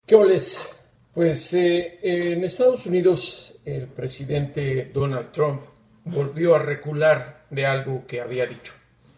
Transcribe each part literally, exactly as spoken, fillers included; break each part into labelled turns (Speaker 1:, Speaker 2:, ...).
Speaker 1: ¿Qué oles? Pues eh, en Estados Unidos el presidente Donald Trump volvió a recular de algo que había dicho.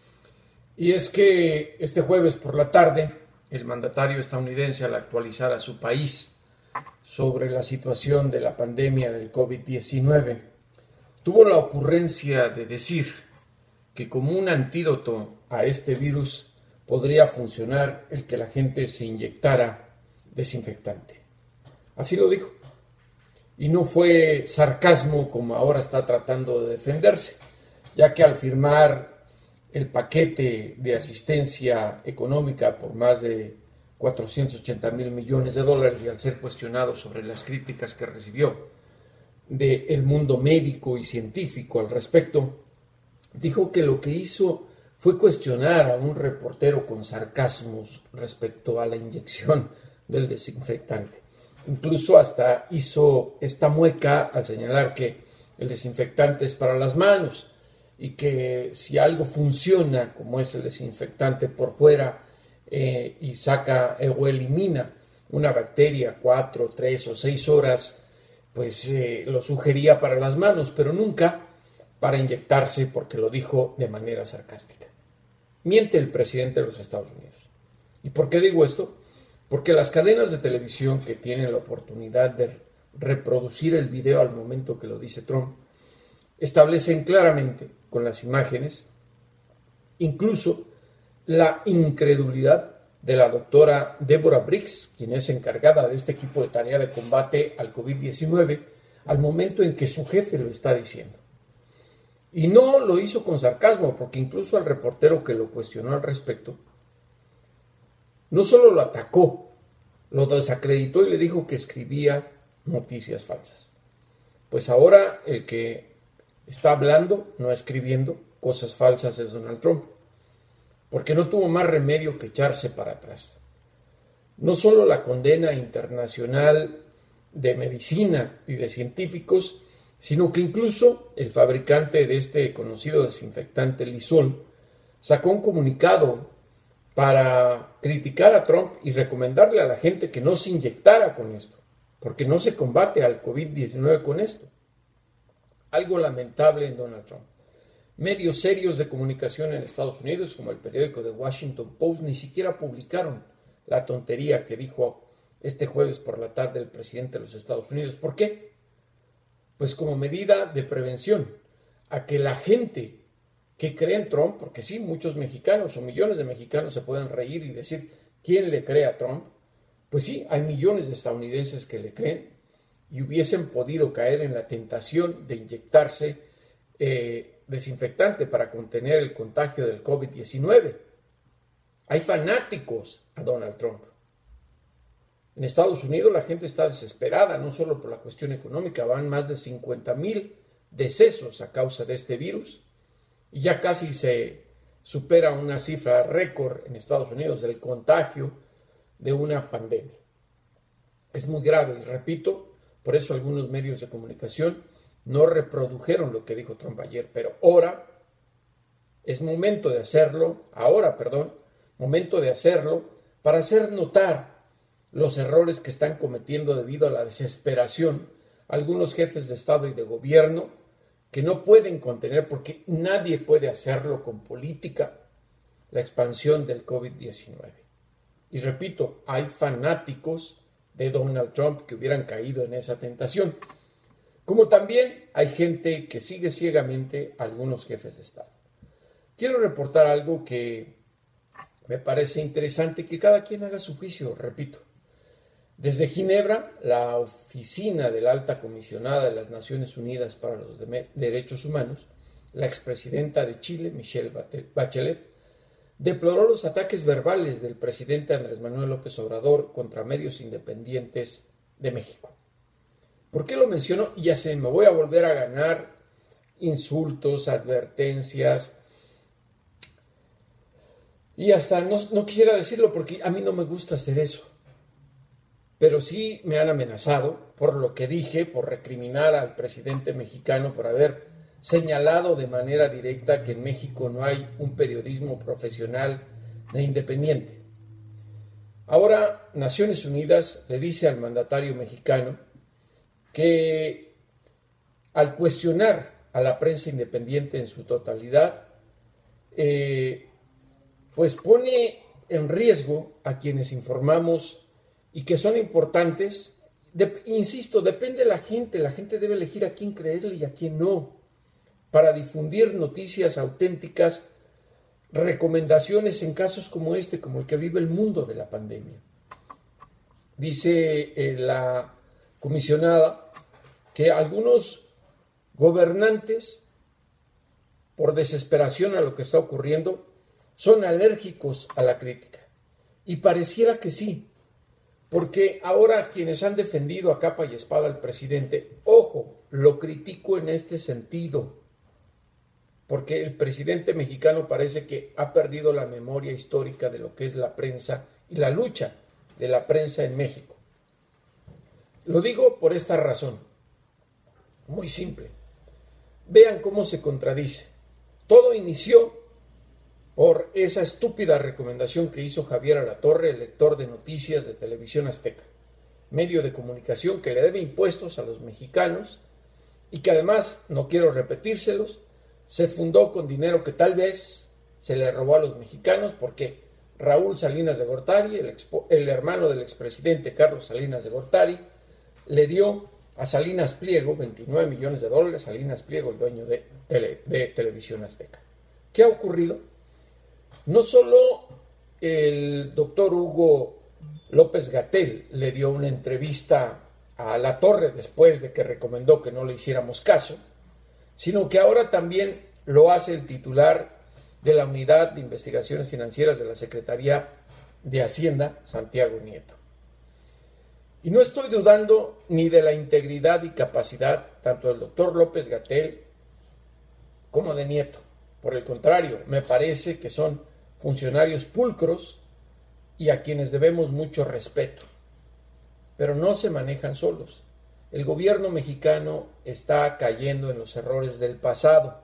Speaker 1: Y es que este jueves por la tarde el mandatario estadounidense, al actualizar a su país sobre la situación de la pandemia del COVID diecinueve, tuvo la ocurrencia de decir que como un antídoto a este virus podría funcionar el que la gente se inyectara desinfectante. Así lo dijo. Y no fue sarcasmo como ahora está tratando de defenderse, ya que al firmar el paquete de asistencia económica por más de cuatrocientos ochenta mil millones de dólares y al ser cuestionado sobre las críticas que recibió del mundo médico y científico al respecto, dijo que lo que hizo fue cuestionar a un reportero con sarcasmos respecto a la inyección del desinfectante. Incluso hasta hizo esta mueca al señalar que el desinfectante es para las manos y que si algo funciona como es el desinfectante por fuera eh, y saca eh, o elimina una bacteria cuatro, tres o seis horas, pues eh, lo sugería para las manos, pero nunca para inyectarse, porque lo dijo de manera sarcástica. Miente el presidente de los Estados Unidos. ¿Y por qué digo esto? Porque las cadenas de televisión que tienen la oportunidad de reproducir el video al momento que lo dice Trump, establecen claramente con las imágenes, incluso la incredulidad de la doctora Deborah Birx, quien es encargada de este equipo de tarea de combate al COVID diecinueve, al momento en que su jefe lo está diciendo. Y no lo hizo con sarcasmo, porque incluso al reportero que lo cuestionó al respecto, no solo lo atacó, lo desacreditó y le dijo que escribía noticias falsas. Pues ahora el que está hablando, no escribiendo cosas falsas, es Donald Trump, porque no tuvo más remedio que echarse para atrás. No solo la condena internacional de medicina y de científicos, sino que incluso el fabricante de este conocido desinfectante Lysol sacó un comunicado para criticar a Trump y recomendarle a la gente que no se inyectara con esto, porque no se combate al COVID diecinueve con esto. Algo lamentable en Donald Trump. Medios serios de comunicación en Estados Unidos, como el periódico The Washington Post, ni siquiera publicaron la tontería que dijo este jueves por la tarde el presidente de los Estados Unidos. ¿Por qué? Pues como medida de prevención a que la gente que cree en Trump, porque sí, muchos mexicanos o millones de mexicanos se pueden reír y decir ¿quién le cree a Trump? Pues sí, hay millones de estadounidenses que le creen y hubiesen podido caer en la tentación de inyectarse eh, desinfectante para contener el contagio del COVID diecinueve. Hay fanáticos a Donald Trump. En Estados Unidos la gente está desesperada, no solo por la cuestión económica, van más de cincuenta mil decesos a causa de este virus y ya casi se supera una cifra récord en Estados Unidos del contagio de una pandemia. Es muy grave y repito, por eso algunos medios de comunicación no reprodujeron lo que dijo Trump ayer, pero ahora es momento de hacerlo, ahora, perdón, momento de hacerlo para hacer notar los errores que están cometiendo debido a la desesperación algunos jefes de Estado y de gobierno que no pueden contener, porque nadie puede hacerlo con política, la expansión del COVID diecinueve. Y repito, hay fanáticos de Donald Trump que hubieran caído en esa tentación, como también hay gente que sigue ciegamente a algunos jefes de Estado. Quiero reportar algo que me parece interesante, que cada quien haga su juicio, repito. Desde Ginebra, la oficina de la alta comisionada de las Naciones Unidas para los Derechos Humanos, la expresidenta de Chile, Michelle Bachelet, deploró los ataques verbales del presidente Andrés Manuel López Obrador contra medios independientes de México. ¿Por qué lo menciono? Y ya sé, me voy a volver a ganar insultos, advertencias, y hasta no, no quisiera decirlo porque a mí no me gusta hacer eso. Pero sí me han amenazado por lo que dije, por recriminar al presidente mexicano por haber señalado de manera directa que en México no hay un periodismo profesional e independiente. Ahora Naciones Unidas le dice al mandatario mexicano que al cuestionar a la prensa independiente en su totalidad, eh, pues pone en riesgo a quienes informamos y que son importantes. De, insisto, depende de la gente, la gente debe elegir a quién creerle y a quién no, para difundir noticias auténticas, recomendaciones en casos como este, como el que vive el mundo de la pandemia. Dice eh, la comisionada que algunos gobernantes, por desesperación a lo que está ocurriendo, son alérgicos a la crítica. Y pareciera que sí, porque ahora quienes han defendido a capa y espada al presidente, ojo, lo critico en este sentido, porque el presidente mexicano parece que ha perdido la memoria histórica de lo que es la prensa y la lucha de la prensa en México. Lo digo por esta razón, muy simple. Vean cómo se contradice. Todo inició por esa estúpida recomendación que hizo Javier Alatorre, el lector de noticias de Televisión Azteca, medio de comunicación que le debe impuestos a los mexicanos y que además, no quiero repetírselos, se fundó con dinero que tal vez se le robó a los mexicanos porque Raúl Salinas de Gortari, el, expo, el hermano del expresidente Carlos Salinas de Gortari, le dio a Salinas Pliego veintinueve millones de dólares, Salinas Pliego, el dueño de, tele, de Televisión Azteca. ¿Qué ha ocurrido? No solo el doctor Hugo López-Gatell le dio una entrevista a Alatorre después de que recomendó que no le hiciéramos caso, sino que ahora también lo hace el titular de la Unidad de Investigaciones Financieras de la Secretaría de Hacienda, Santiago Nieto. Y no estoy dudando ni de la integridad y capacidad tanto del doctor López-Gatell como de Nieto. Por el contrario, me parece que son funcionarios pulcros y a quienes debemos mucho respeto. Pero no se manejan solos. El gobierno mexicano está cayendo en los errores del pasado,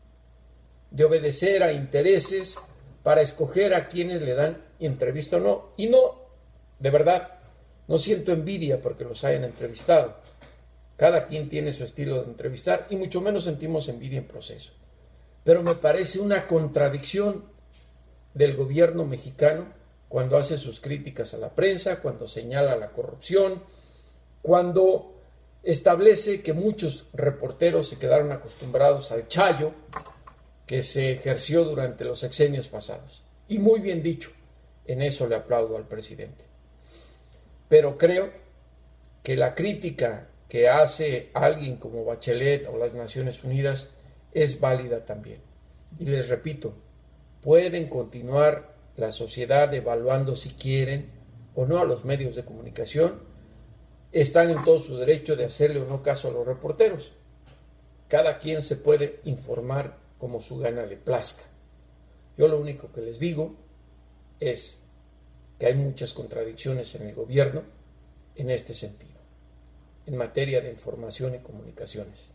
Speaker 1: de obedecer a intereses para escoger a quienes le dan entrevista o no. Y no, de verdad, no siento envidia porque los hayan entrevistado. Cada quien tiene su estilo de entrevistar y mucho menos sentimos envidia en proceso. Pero me parece una contradicción del gobierno mexicano cuando hace sus críticas a la prensa, cuando señala la corrupción, cuando establece que muchos reporteros se quedaron acostumbrados al chayo que se ejerció durante los sexenios pasados. Y muy bien dicho, en eso le aplaudo al presidente. Pero creo que la crítica que hace alguien como Bachelet o las Naciones Unidas es válida también. Y les repito, pueden continuar la sociedad evaluando si quieren o no a los medios de comunicación. Están en todo su derecho de hacerle o no caso a los reporteros. Cada quien se puede informar como su gana le plazca. Yo lo único que les digo es que hay muchas contradicciones en el gobierno en este sentido, en materia de información y comunicaciones.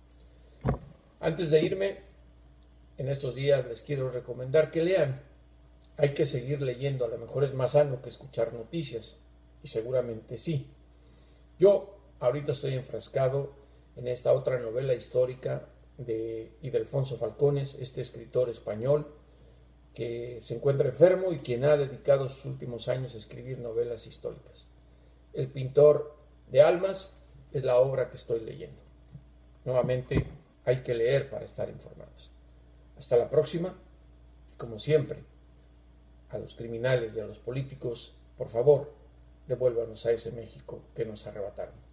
Speaker 1: Antes de irme, en estos días les quiero recomendar que lean. Hay que seguir leyendo, a lo mejor es más sano que escuchar noticias, y seguramente sí. Yo ahorita estoy enfrascado en esta otra novela histórica de Ildefonso Falcones, este escritor español que se encuentra enfermo y quien ha dedicado sus últimos años a escribir novelas históricas. El pintor de almas es la obra que estoy leyendo. Nuevamente, hay que leer para estar informados. Hasta la próxima. Como siempre, a los criminales y a los políticos, por favor, devuélvanos a ese México que nos arrebataron.